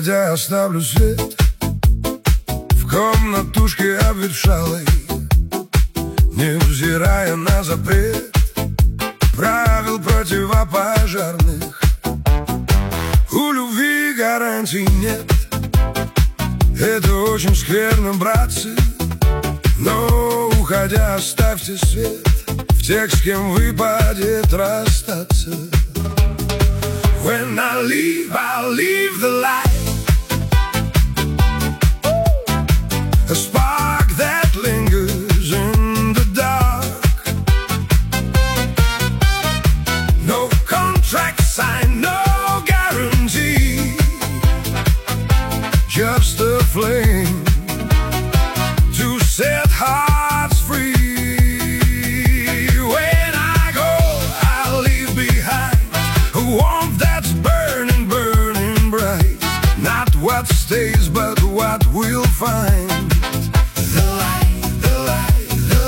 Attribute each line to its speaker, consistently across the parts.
Speaker 1: Уходя, оставлю свет в комнатушке обветшалой, невзирая на запрет правил противопожарных. У любви гарантий нет, это очень скверно, братцы. Но уходя, оставьте свет в тех, с кем выпадет расстаться. When I leave, I'll leave the light, a spark that lingers in the dark. No contract signed, no guarantee, just a flame to set hearts free. When I go, I'll leave behind a warmth that's burning, burning bright. Not what stays, but what we'll find. The light, the light, the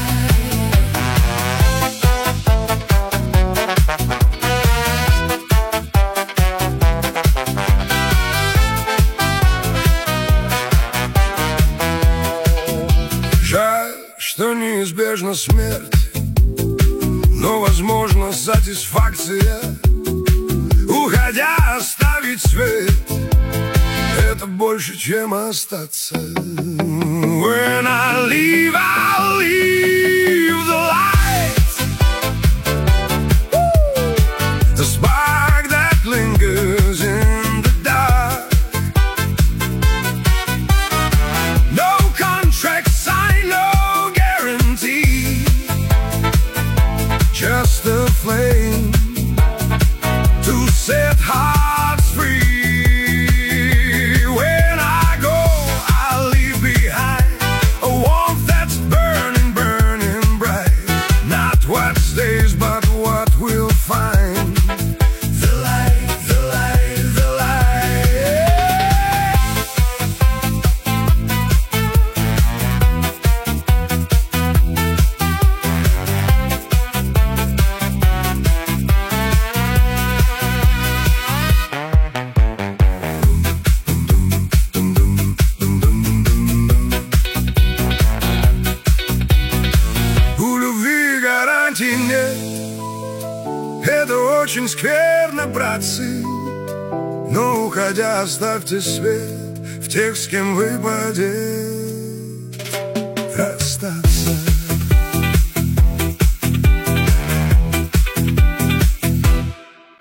Speaker 1: light. Жаль, что неизбежна смерть, но возможна сатисфакция. Уходя, оставить свет — это больше, чем остаться. When I leave, I'll leave the light, the spark that lingers in the dark. No contract signed, no guarantee, just a flame to set hearts free. When I go, I'll leave behind a warmth that's burning, burning bright. Not what stays, but what we'll find. The light, the light, the light. У любви гарантий нет, это очень скверно, братцы. Но уходя, оставьте свет в тех, с кем выпадет расстаться.